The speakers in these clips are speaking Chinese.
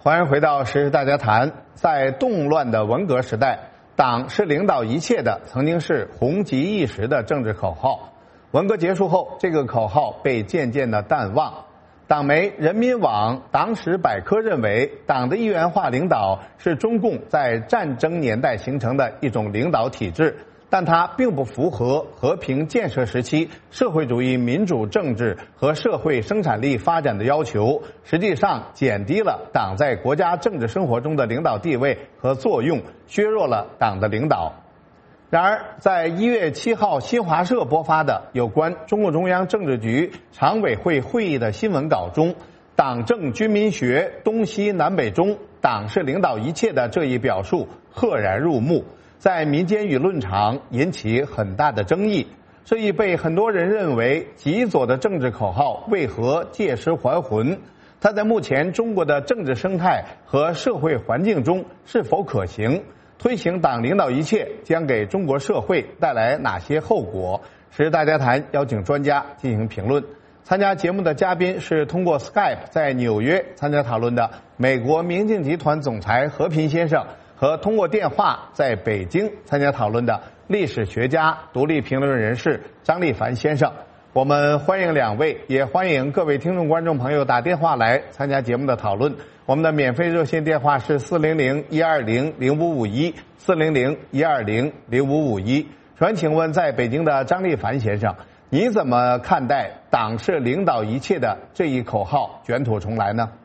欢迎回到时事大家谈。在动乱的文革时代，党是领导一切的曾经是红极一时的政治口号。文革结束后，这个口号被渐渐的淡忘。党媒人民网党史百科认为，党的一元化领导是中共在战争年代形成的一种领导体制，但它并不符合和平建设时期社会主义民主政治和社会生产力发展的要求，实际上减低了党在国家政治生活中的领导地位和作用，削弱了党的领导。然而，在1月7号新华社播发的有关中共中央政治局常委会会议的新闻稿中，党政军民学东西南北中，党是领导一切的这一表述赫然入目，在民间舆论场引起很大的争议。这一被很多人认为极左的政治口号为何借尸还魂？它在目前中国的政治生态和社会环境中是否可行？推行党领导一切将给中国社会带来哪些后果？时事大家谈邀请专家进行评论。参加节目的嘉宾是通过 Skype 在纽约参加讨论的美国明镜集团总裁和平先生，和通过电话在北京参加讨论的历史学家、独立评论人士张立凡先生。我们欢迎两位，也欢迎各位听众观众朋友打电话来参加节目的讨论。我们的免费热线电话是400-120-0551 400-120-0551。首先请问在北京的张立凡先生，你怎么看待党是领导一切的这一口号卷土重来呢？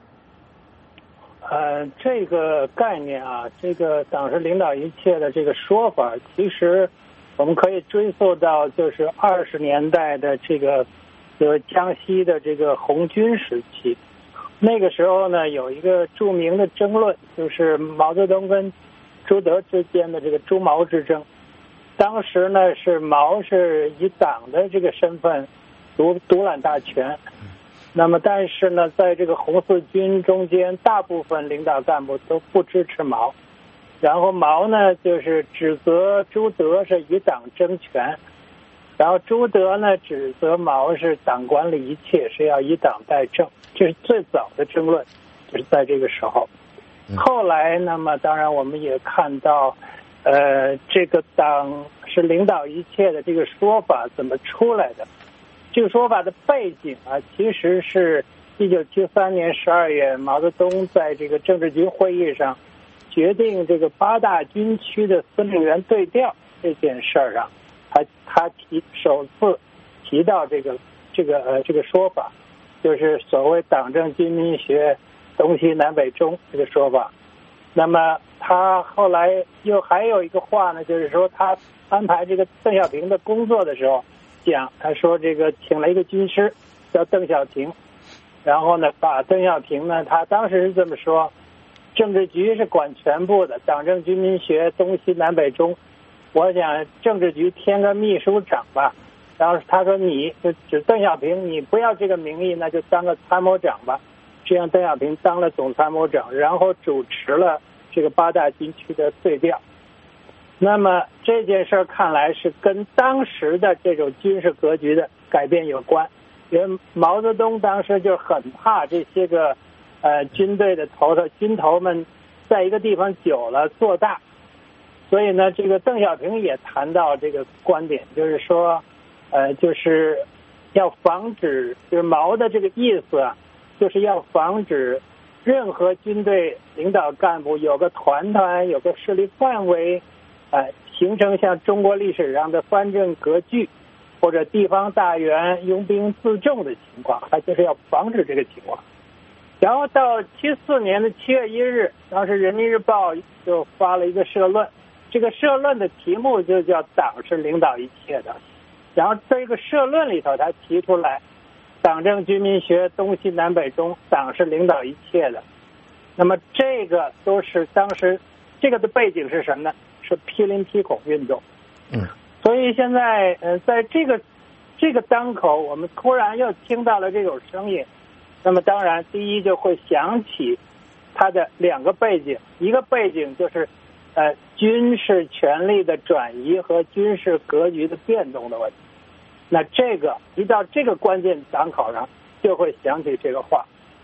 这个概念啊，这个党是领导一切的这个说法，其实我们可以追溯到就是20年代的这个江西的这个红军时期。那个时候呢，有一个著名的争论，就是毛泽东跟朱德之间的这个朱毛之争。当时呢，是毛是以党的这个身份独揽大权。那么但是呢，在这个红四军中间，大部分领导干部都不支持毛，然后毛呢就是指责朱德是以党争权，然后朱德呢指责毛是党管理一切，是要以党代政，这是最早的争论，就是在这个时候。后来那么当然我们也看到这个党是领导一切的这个说法怎么出来的。这个说法的背景啊，其实是1973年12月，毛泽东在这个政治局会议上决定这个8大军区的司令员对调这件事儿上，他首次提到这个说法，就是所谓党政军民学东西南北中这个说法。那么他后来又还有一个话呢，就是说他安排这个邓小平的工作的时候讲，他说这个请了一个军师叫邓小平，然后呢把邓小平呢，他当时是这么说，政治局是管全部的，党政军民学东西南北中，我想政治局添个秘书长吧。然后他说你就指邓小平，你不要这个名义，那就当个参谋长吧。这样邓小平当了总参谋长，然后主持了这个8大军区的对调。那么这件事看来是跟当时的这种军事格局的改变有关，因为毛泽东当时就很怕这些个军队的军头们在一个地方久了做大，所以呢这个邓小平也谈到这个观点，就是说就是要防止，就是毛的这个意思啊，就是要防止任何军队领导干部有个团有个势力范围形成像中国历史上的藩镇割据或者地方大员拥兵自重的情况，他就是要防止这个情况。然后到74年的7月1日，当时人民日报就发了一个社论，这个社论的题目就叫党是领导一切的。然后这个社论里头他提出来，党政军民学东西南北中，党是领导一切的。那么这个都是当时这个的背景是什么呢？是批林批孔运动。所以现在在这个当口，我们突然又听到了这种声音，那么当然第一就会想起它的2个背景，一个背景就是军事权力的转移和军事格局的变动的问题。那这个一到这个关键档口上，就会想起这个话。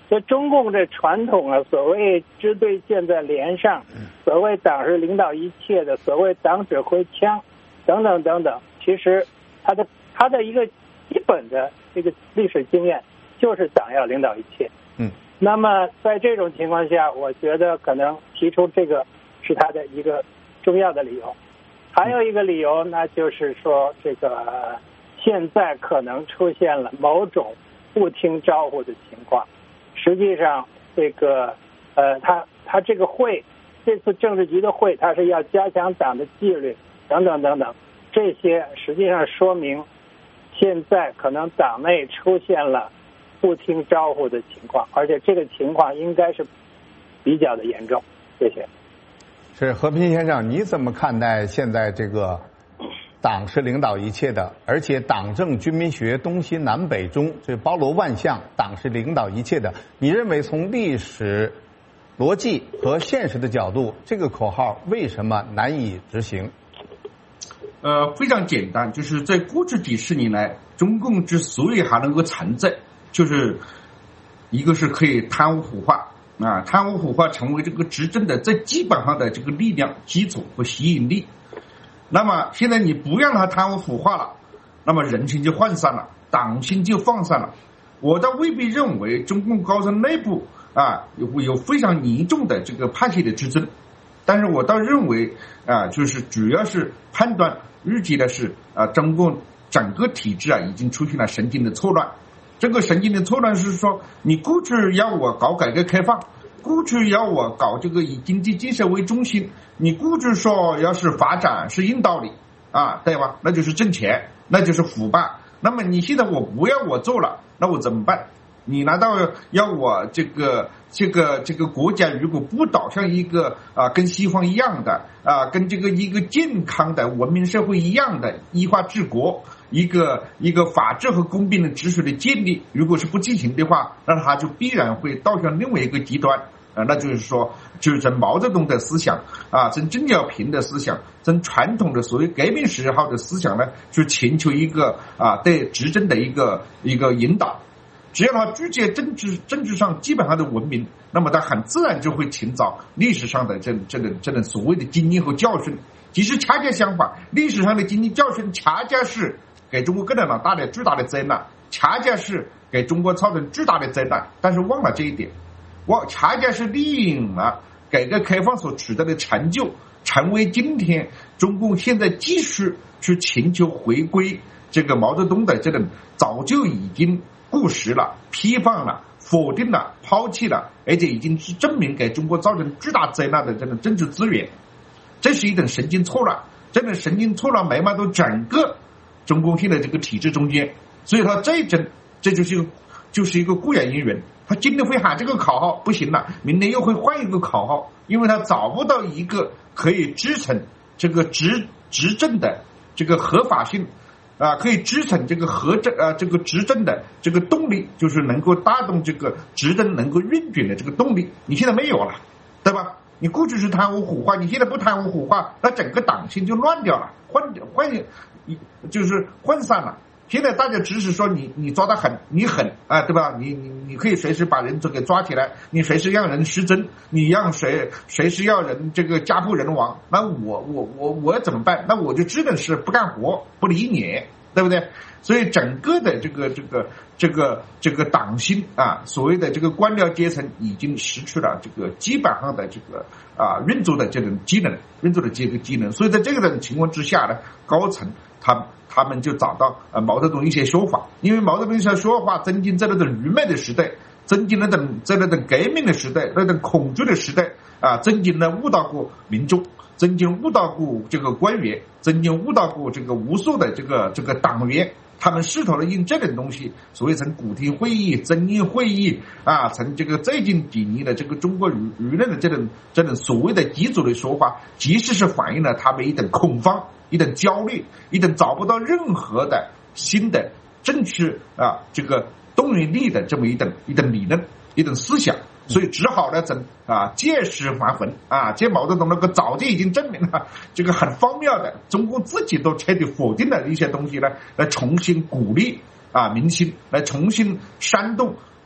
这中共这传统啊，所谓支队现在连上，所谓党是领导一切的，所谓党指挥枪，等等等等，其实他的一个基本的这个历史经验就是党要领导一切。那么在这种情况下，我觉得可能提出这个是他的一个重要的理由。还有一个理由，那就是说这个现在可能出现了某种不听招呼的情况。实际上，这个他这个会，这次政治局的会，他是要加强党的纪律等等等等，这些实际上说明现在可能党内出现了不听招呼的情况，而且这个情况应该是比较的严重。谢谢。 是和平先生，你怎么看待现在这个党是领导一切的，而且党政军民学东西南北中这包罗万象，党是领导一切的？你认为从历史逻辑和现实的角度，这个口号为什么难以执行？ 非常简单，就是在过去几十年来，中共之所以还能够存在，就是一个是可以贪污腐化啊，贪污腐化成为这个执政的最基本上的这个力量基础和吸引力。那么现在你不让他贪污腐化了，那么人心就涣散了，党心就涣散了。我倒未必认为中共高层内部有非常严重的这个派系的之争，但是我倒认为就是主要是判断预计的是中共整个体制已经出现了神经的错乱。这个神经的错乱是说，你过去要我搞改革开放，过去要我搞这个以经济建设为中心，你过去说要是发展是硬道理对吧？那就是挣钱，那就是腐败。那么你现在不要我做了，那我怎么办？你难道要我这个国家如果不导向一个跟西方一样的跟这个一个健康的文明社会一样的依法治国，一个法治和公平的秩序的建立，如果是不进行的话，那它就必然会导向另外一个极端那就是说，就是从毛泽东的思想从邓小平的思想，从传统的所谓革命十号的思想呢，去寻求一个对执政的一个引导。只要他具备政治上基本上的文明，那么他很自然就会寻找历史上的这种所谓的经验和教训。其实恰恰相反，历史上的经验教训恰恰是给中国共产党带来巨大的灾难，恰恰是给中国造成巨大的灾难。但是忘了这一点，恰恰是利用了改革开放所取得的成就，成为今天中共现在继续去寻求回归这个毛泽东的这种早就已经过时了、批判了、否定了、抛弃了，而且已经是证明给中国造成巨大灾难的这种政治资源。这是一种神经错乱，这种神经错乱弥漫到整个中共现在这个体制中间，所以他这就是一个固然因缘。他今天会喊这个口号不行了，明天又会换一个口号，因为他找不到一个可以支撑这个执政的这个合法性可以支撑这个这个执政的这个动力，就是能够带动这个执政能够运转的这个动力，你现在没有了，对吧？你过去是贪污腐化，你现在不贪污腐化，那整个党性就乱掉了，就是涣散了。现在大家只是说你抓得狠，你狠对吧？你可以随时把人给抓起来，你随时让人失真，你让随时要人这个家破人亡，那我怎么办？那我就只能是不干活，不理你，对不对？所以整个的这个党性所谓的这个官僚阶层已经失去了这个基本上的这个运作的这种机能，所以在这个情况之下呢，高层他们就找到毛泽东一些说法，因为毛泽东一些说法曾经在那种愚昧的时代，曾经在那种革命的时代，那种恐惧的时代曾经呢误导过民众，曾经误导过这个官员，曾经误导过这个无数的这个党员。他们试图的用这种东西，所谓从古亭会议、增议会议从这个最近几年的这个中国舆论的这种所谓的极左的说法，其实是反映了他们一种恐慌、一种焦虑、一种找不到任何的新的正确这个动员力的这么一种理论、一种思想。所以只好呢借尸还魂这毛泽东那个早就已经证明了这个很荒谬的，中共自己都彻底否定的一些东西呢，来重新鼓励民心，来重新煽动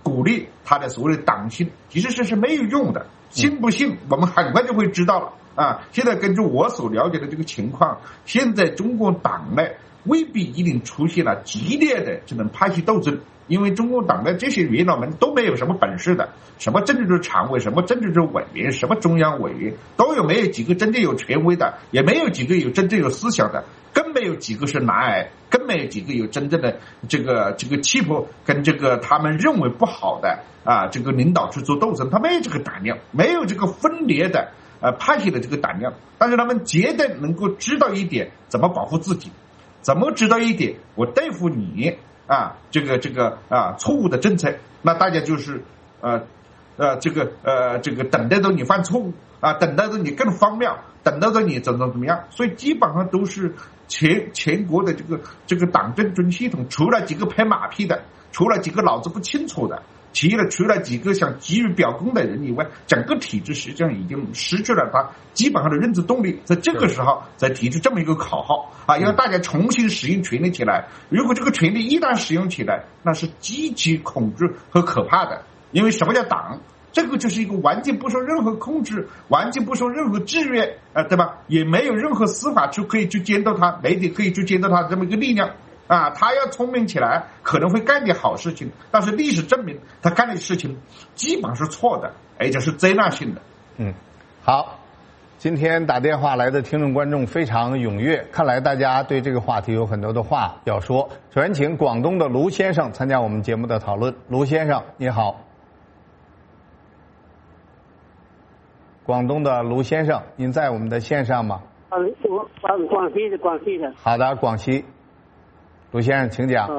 鼓励他的所谓的党性，其实这是没有用的。信不信我们很快就会知道了啊！现在根据我所了解的这个情况，现在中国党内未必一定出现了激烈的这种派系斗争，因为中共党内这些元老们都没有什么本事的，什么政治局常委，什么政治局委员，什么中央委员，都没有几个真正有权威的，也没有几个有真正有思想的，更没有几个是男儿，更没有几个有真正的这个气魄跟这个他们认为不好的这个领导去做斗争，他没有这个胆量，没有这个分裂的派系的这个胆量，但是他们绝对能够知道一点怎么保护自己，怎么知道一点我对付你这个错误的政策，那大家就是这个等待着你犯错误等待着你更荒谬，等待着你怎么样，所以基本上都是全国的这个党政军系统，除了几个拍马屁的，除了几个脑子不清楚的，除了几个想急于表功的人以外，整个体制实际上已经失去了它基本上的认知动力。在这个时候再提出这么一个口号要大家重新使用权力起来。如果这个权力一旦使用起来，那是极其恐惧和可怕的。因为什么叫党？这个就是一个完全不受任何控制，完全不受任何制约对吧？也没有任何司法可以去监督他，媒体可以去监督他这么一个力量他要聪明起来可能会干点好事情，但是历史证明他干的事情基本是错的，而且是灾难性的。 好，今天打电话来的听众观众非常踊跃，看来大家对这个话题有很多的话要说。首先请广东的卢先生参加我们节目的讨论。卢先生你好。广东的卢先生，您在我们的线上吗？ 我广西的。 好的，广西。卢先生，请讲。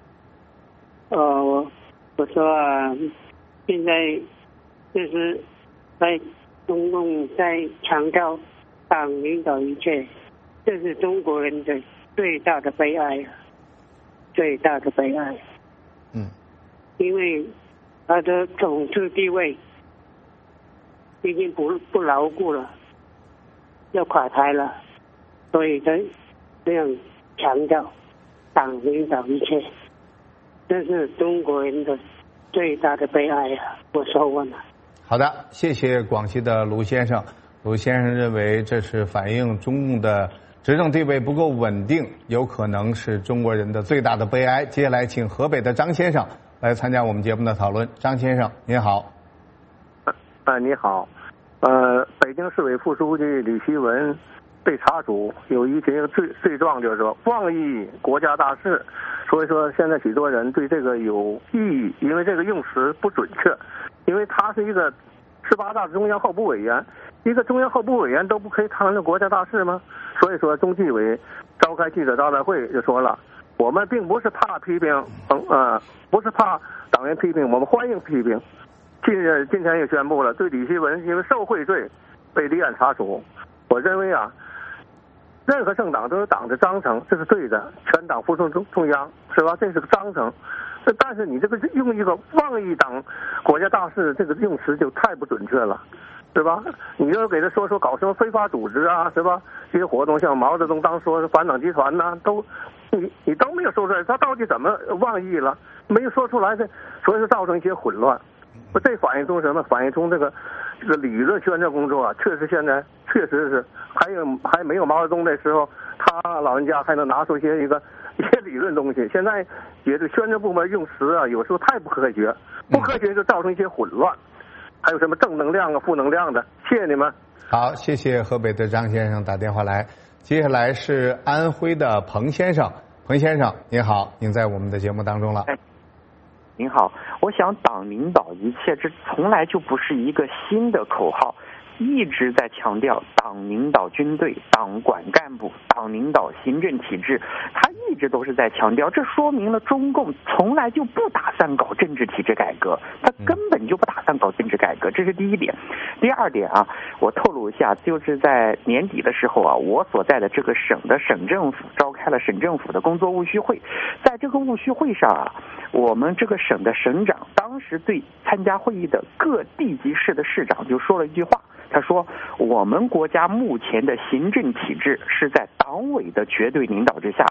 我说现在就是在中共在强调党领导一切，这是中国人的最大的悲哀，最大的悲哀。因为他的统治地位已经不牢固了，要垮台了，所以他这样强调党领导一切，这是中国人的最大的悲哀我说完了。 好的，谢谢广西的卢先生。卢先生认为这是反映中共的执政地位不够稳定，有可能是中国人的最大的悲哀。接下来请河北的张先生来参加我们节目的讨论。张先生您好。 你好，北京市委副书记李希文被查处，有一些罪状，就是说妄议国家大事，所以说现在许多人对这个有异议，因为这个用词不准确，因为他是一个18大中央候补委员，一个中央候补委员都不可以谈论国家大事吗？所以说中纪委召开记者招待会就说了，我们并不是怕批评，不是怕党员批评，我们欢迎批评。今天也宣布了，对李希文因为受贿罪被立案查处。我认为任何政党都有党的章程，这是对的，全党服从中央，是吧？这是个章程。但是你这个用一个妄议党国家大事这个用词就太不准确了，是吧？你要给他说搞什么非法组织是吧？这些活动像毛泽东当说反党集团你都没有说出来，他到底怎么妄议了？没有说出来，所以说造成一些混乱。这反映出什么？反映出这个理论宣传工作确实现在确实是还没有毛泽东那时候，他老人家还能拿出一些理论东西。现在也是宣传部门用词有时候太不科学，就造成一些混乱。还有什么正能量负能量的？谢谢你们。 好，谢谢河北的张先生打电话来。接下来是安徽的彭先生。彭先生您好，您在我们的节目当中了。 您好，我想党领导一切，这从来就不是一个新的口号，一直在强调党领导军队，党管干部，党领导行政体制，他一直都是在强调，这说明了中共从来就不打算搞政治体制改革，他根本就不打算搞政治改革，这是第一点。第二点我透露一下，就是在年底的时候我所在的这个省的省政府召开了省政府的工作务虚会，在这个务虚会上我们这个省的省长当时对参加会议的各地级市的市长就说了一句话，他说我们国家目前的行政体制是在党委的绝对领导之下，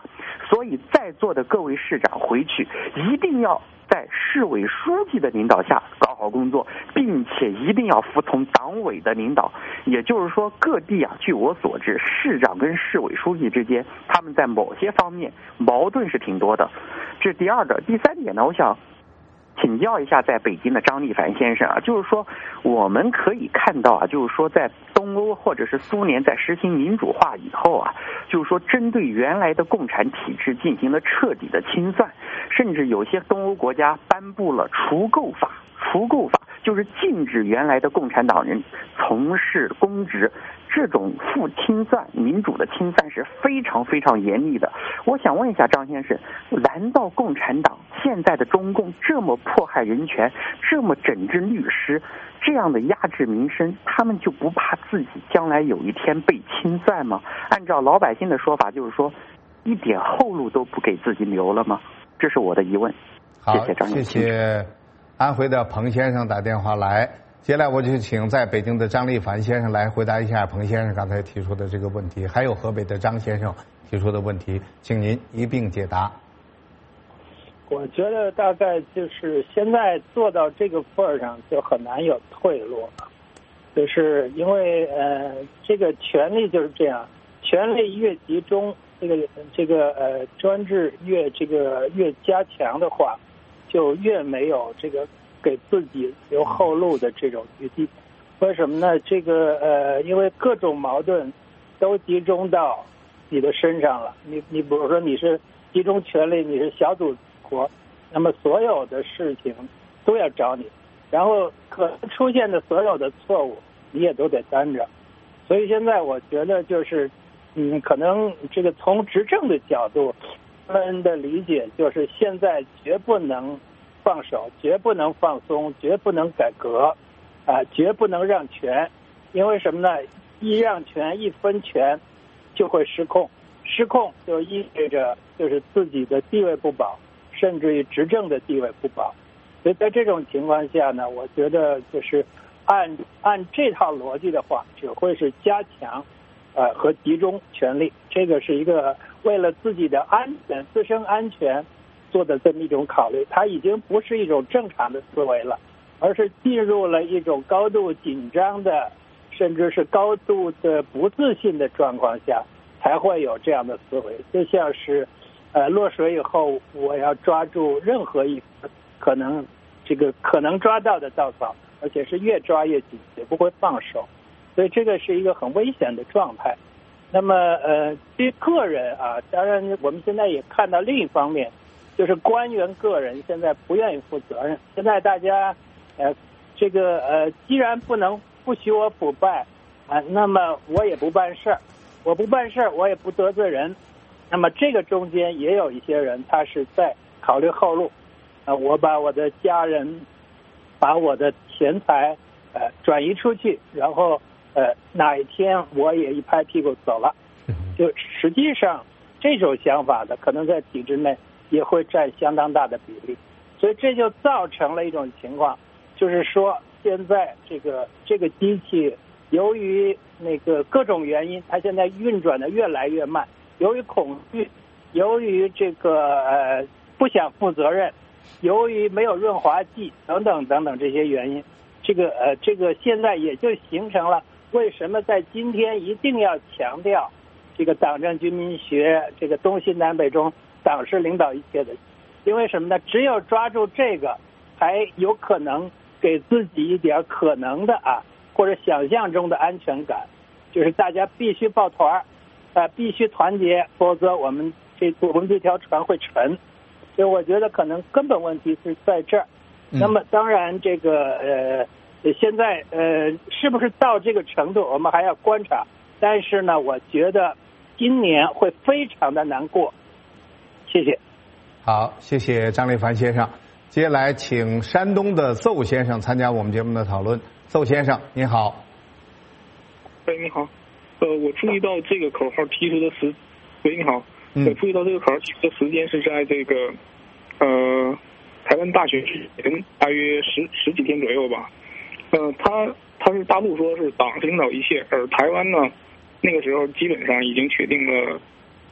所以在座的各位市长回去一定要在市委书记的领导下搞好工作，并且一定要服从党委的领导。也就是说，各地啊，据我所知，市长跟市委书记之间，他们在某些方面矛盾是挺多的。这是第二个。第三点呢，我想请教一下在北京的张立凡先生啊，就是说我们可以看到啊，就是说在东欧或者是苏联在实行民主化以后啊，就是说针对原来的共产体制进行了彻底的清算，甚至有些东欧国家颁布了除垢法。除垢法就是禁止原来的共产党人从事公职，这种负清算、民主的清算是非常非常严厉的。我想问一下张先生，难道共产党现在的中共这么迫害人权，这么整治律师，这样的压制民生，他们就不怕自己将来有一天被清算吗？按照老百姓的说法，就是说一点后路都不给自己留了吗？这是我的疑问。 好， 谢谢张先生。 谢谢安徽的彭先生打电话来，接下来我就请在北京的张立凡先生来回答一下彭先生刚才提出的这个问题，还有河北的张先生提出的问题，请您一并解答。 我觉得大概就是现在做到这个份儿上，就很难有退路了，就是因为这个权力就是这样，权力越集中，这个专制越加强的话，就越没有这个给自己留后路的这种余地。为什么呢？因为各种矛盾都集中到你的身上了。你比如说你是集中权力，你是小组国，那么所有的事情都要找你，然后可能出现的所有的错误你也都得担着。所以现在我觉得就是可能这个从执政的角度，他们的理解就是现在绝不能放手，绝不能放松，绝不能改革，绝不能让权。因为什么呢？一让权一分权就会失控，失控就意味着就是自己的地位不保，甚至于执政的地位不保。所以在这种情况下呢，我觉得就是按这套逻辑的话，只会是加强和集中权力，这个是一个为了自己的安全、自身安全做的这么一种考虑。它已经不是一种正常的思维了，而是进入了一种高度紧张的，甚至是高度的不自信的状况下，才会有这样的思维。就像是落水以后，我要抓住任何一可能抓到的稻草，而且是越抓越紧，也不会放手。所以这个是一个很危险的状态。那么对于个人当然我们现在也看到另一方面，就是官员个人现在不愿意负责任。现在大家既然不许我腐败那么我也不办事儿，我不办事儿我也不得罪人。那么这个中间也有一些人他是在考虑后路，我把我的家人把我的钱财转移出去，然后哪一天我也一拍屁股走了。就实际上这种想法的可能在体制内也会占相当大的比例。所以这就造成了一种情况，就是说现在这个机器由于各种原因，它现在运转的越来越慢，由于恐惧，由于不想负责任，由于没有润滑剂等等等等这些原因，这个现在也就形成了为什么在今天一定要强调这个党政军民学，这个东西南北中党是领导一切的。因为什么呢？只有抓住这个，才有可能给自己一点可能的或者想象中的安全感，就是大家必须抱团必须团结，否则我们这条船会沉。所以我觉得可能根本问题是在这儿。那么当然现在是不是到这个程度我们还要观察，但是呢我觉得今年会非常的难过。谢谢。 好，谢谢张立凡先生。接下来请山东的邹先生参加我们节目的讨论。邹先生您好。 你好。我注意到这个口号提出的你好。我注意到这个口号提出的时间是在这个台湾大选之前大约十几天左右吧。他是大陆说是党是领导一切，而台湾呢那个时候基本上已经确定了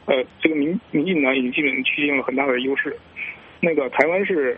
这个民进党已经基本确定了很大的优势。那个台湾是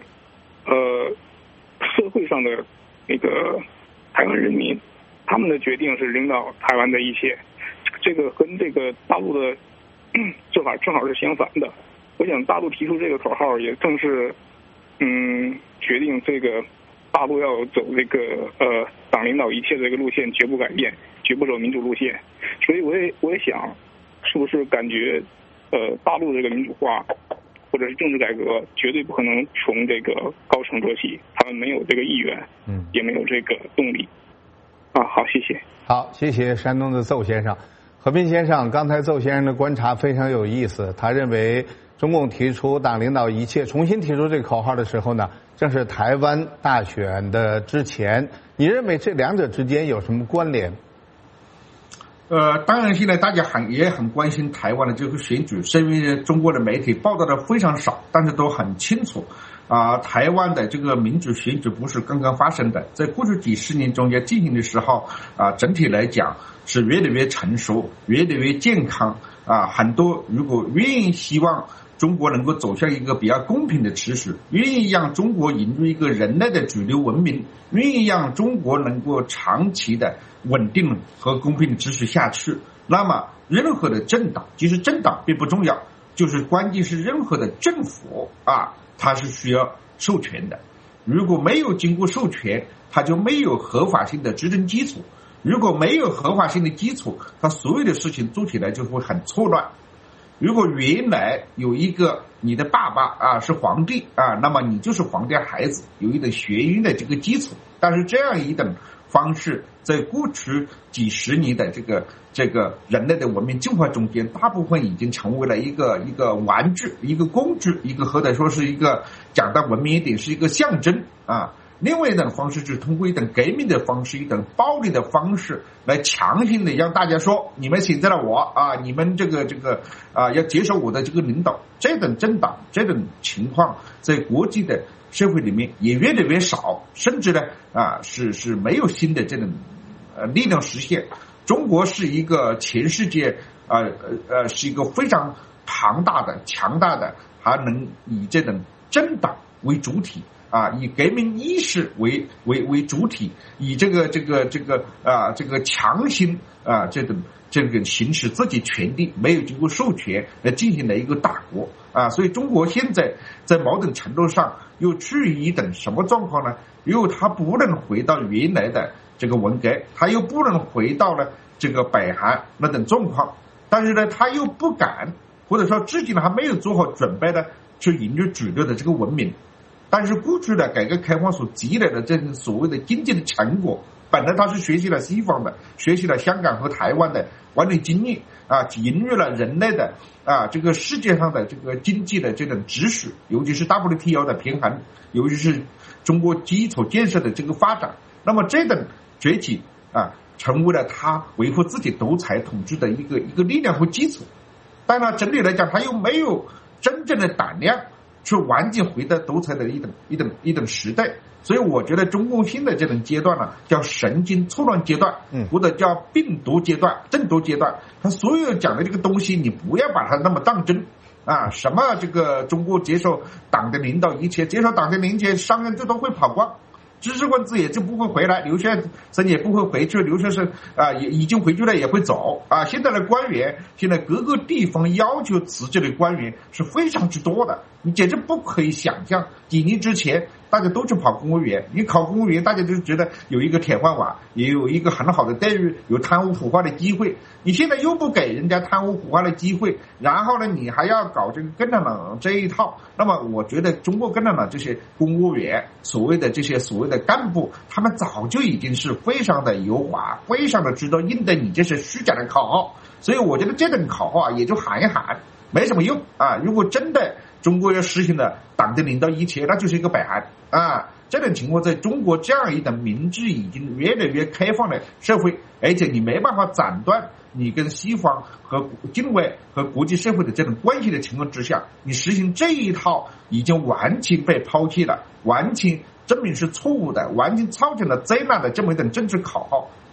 社会上的那个台湾人民，他们的决定是领导台湾的一切，这个跟这个大陆的做法正好是相反的。我想大陆提出这个口号，也正是决定这个大陆要走这个党领导一切的这个路线，绝不改变，绝不走民主路线。所以我也想，是不是感觉大陆这个民主化或者是政治改革绝对不可能从这个高层做起，他们没有这个意愿，也没有这个动力。好，谢谢。 好，谢谢山东的邹先生。和平先生，刚才邹先生的观察非常有意思，他认为中共提出党领导一切，重新提出这个口号的时候呢，正是台湾大选的之前。你认为这两者之间有什么关联？ 当然现在大家也很关心台湾的这个选举，是因为中国的媒体报道的非常少，但是都很清楚。台湾的这个民主选举不是刚刚发生的，在过去几十年中间进行的时候，整体来讲是越来越成熟，越来越健康。很多如果愿意希望中国能够走向一个比较公平的趋势，愿意让中国引入一个人类的主流文明，愿意让中国能够长期的稳定和公平的支持下去，那么任何的政党，其实政党并不重要，就是关键是任何的政府它是需要授权的。如果没有经过授权，它就没有合法性的执政基础。如果没有合法性的基础，它所有的事情做起来就会很错乱。如果原来有一个你的爸爸是皇帝那么你就是皇帝孩子，有一等血缘的这个基础。但是这样一等方式在过去几十年的这个人类的文明进化中间，大部分已经成为了一个玩具，一个工具，一个或者说是一个讲到文明一点是一个象征另外一种方式就是通过一种革命的方式，一种暴力的方式来强行的让大家说你们选择了我你们这个要接受我的这个领导。这种政党这种情况在国际的社会里面也越来越少，甚至呢是没有新的这种力量实现。中国是一个全世界是一个非常庞大的强大的，还能以这种政党为主体以革命意识为主体，以这个强行这个行使自己权利，没有经过授权来进行了一个大国所以中国现在在某种程度上又处于一种什么状况呢？因为它不能回到原来的这个文革，它又不能回到了这个北韩那种状况，但是呢，它又不敢，或者说至今还没有做好准备的去引入主流的这个文明。但是过去的改革开放所积累的这种所谓的经济的成果，本来它是学习了西方的，学习了香港和台湾的管理经验引入了人类的这个世界上的这个经济的这种秩序，尤其是 WTO 的平衡，尤其是中国基础建设的这个发展。那么这种崛起成为了他维护自己独裁统治的一个力量和基础。但呢，整体来讲，他又没有真正的胆量去完全回到独裁的一种时代。所以我觉得中共新的这种阶段呢，叫神经错乱阶段，或者叫病毒阶段、症毒阶段。他所有讲的这个东西，你不要把它那么当真什么这个中国接受党的领导一切，接受党的领导，商人最多会跑光。知识分子也就不会回来，留学生也不会回去，留学生也已经回去了也会走现在的官员，现在各个地方要求辞职的官员是非常之多的，你简直不可以想象。几年之前大家都去跑公务员，你考公务员大家就觉得有一个铁饭碗，也有一个很好的待遇，有贪污腐化的机会。你现在又不给人家贪污腐化的机会，然后呢你还要搞这个共产党这一套。那么我觉得中国共产党这些公务员，所谓的这些所谓的干部，他们早就已经是非常的油滑，非常的知道应对你这是虚假的口号。所以我觉得这种口号也就喊一喊没什么用如果真的中国要实行了党的领导一切，那就是一个北韩这种情况在中国这样一种民主已经越来越开放的社会，而且你没办法斩断你跟西方和境外和国际社会的这种关系的情况之下，你实行这一套已经完全被抛弃了，完全证明是错误的，完全造成了灾难的这么一种政治口号，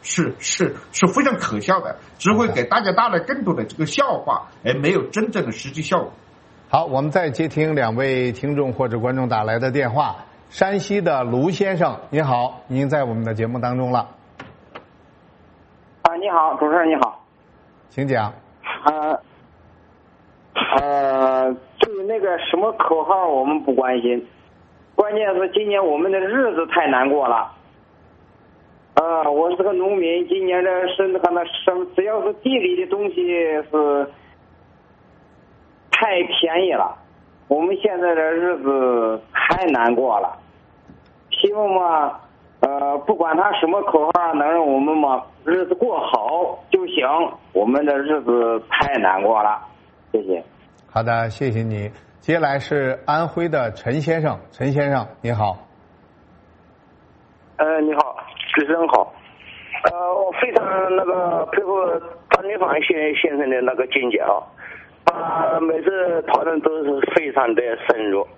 是非常可笑的，只会给大家带来更多的这个笑话，而没有真正的实际效果。 好，我们再接听2位听众或者观众打来的电话。山西的卢先生，您好，您在我们的节目当中了。 你好，主持人你好， 请讲。 对于那个什么口号我们不关心，关键是今年我们的日子太难过了。我是个农民，今年的只要是地里的东西是太便宜了，我们现在的日子太难过了。希望嘛，不管他什么口号能让我们嘛日子过好就行，我们的日子太难过了。谢谢。 好的，谢谢你。接下来是安徽的陈先生，陈先生你好。 你好，主持人好。我非常佩服张立凡先生的那个见解啊，每次讨论都是非常的深入。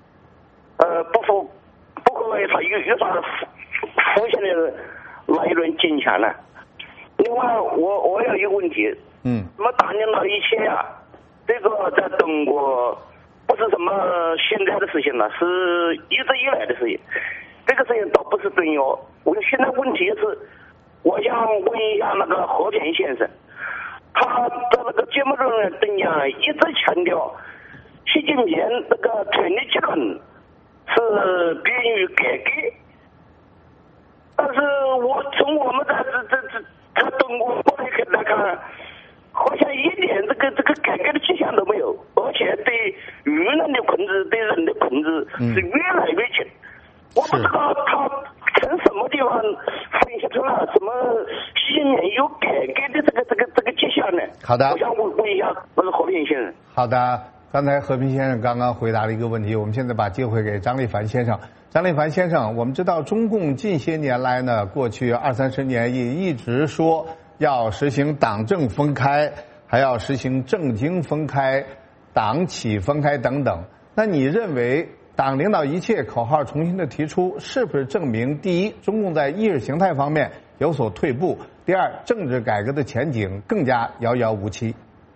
不会他遇到出现的那一轮金钱呢？另外，我有一个问题，什么大领导一切啊，这个在中国不是什么现在的事情了，是一直以来的事情。这个事情倒不是重要。我现在问题是，我想问一下那个和平先生，他在那个节目中登讲一直强调，习近平那个权力集中是便于改革，但是从我们在中国来看，好像一点这个改革的迹象都没有，而且对舆论的控制、对人的控制是越来越紧。我不知道他从什么地方分析出来什么习近平有改革的这个迹象呢？ 好的， 我想问一下那个和平先生。 好的，刚才和平先生刚刚回答了一个问题，我们现在把机会给张立凡先生。张立凡先生，我们知道中共近些年来呢，过去20-30年也一直说要实行党政分开，还要实行政经分开、党企分开等等。那你认为党领导一切口号重新的提出，是不是证明第一，中共在意识形态方面有所退步；第二，政治改革的前景更加遥遥无期？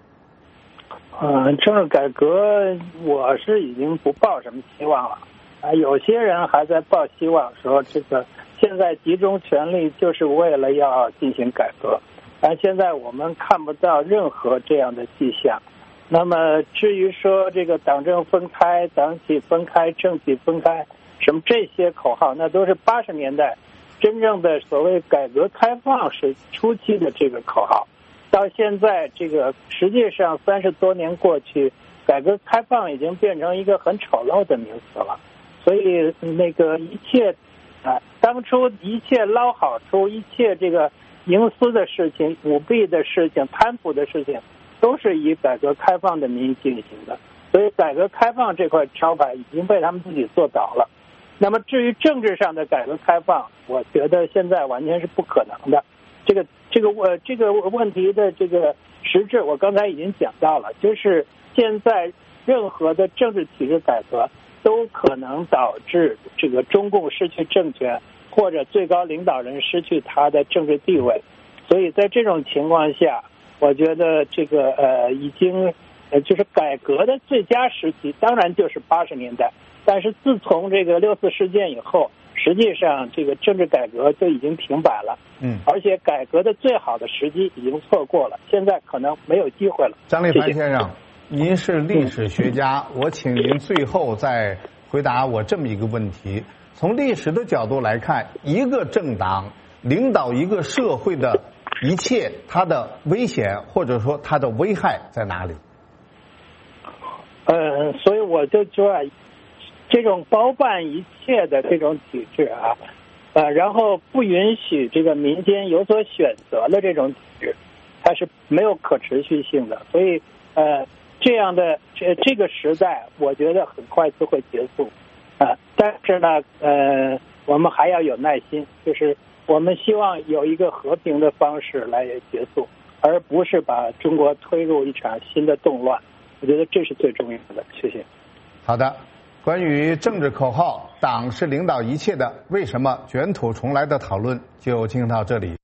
政治改革我是已经不抱什么希望了。有些人还在抱希望，说这个现在集中权力就是为了要进行改革，但现在我们看不到任何这样的迹象。那么至于说这个党政分开、党企分开、政企分开，什么这些口号，那都是80年代真正的所谓改革开放时初期的这个口号。到现在这个实际上30多年过去，改革开放已经变成一个很丑陋的名词了。所以那个一切当初一切捞好处、一切这个营私的事情、舞弊的事情、贪腐的事情，都是以改革开放的名义进行的。所以改革开放这块招牌已经被他们自己做倒了。那么至于政治上的改革开放，我觉得现在完全是不可能的。这个问题的这个实质，我刚才已经讲到了，就是现在任何的政治体制改革都可能导致这个中共失去政权，或者最高领导人失去他的政治地位。所以在这种情况下，我觉得这个已经就是改革的最佳时期，当然就是80年代。但是自从这个6·4事件以后，实际上这个政治改革就已经停摆了。而且改革的最好的时机已经错过了，现在可能没有机会了。 张立凡先生，您是历史学家，我请您最后再回答我这么一个问题：从历史的角度来看，一个政党领导一个社会的一切，它的危险或者说它的危害在哪里？ 所以我就说，这种包办一切的这种体制然后不允许这个民间有所选择的这种体制，它是没有可持续性的。所以这样的这个时代，我觉得很快就会结束但是呢我们还要有耐心，就是我们希望有一个和平的方式来结束，而不是把中国推入一场新的动乱。我觉得这是最重要的。谢谢。 好的，关于政治口号“党是领导一切的，为什么卷土重来”的讨论就进行到这里。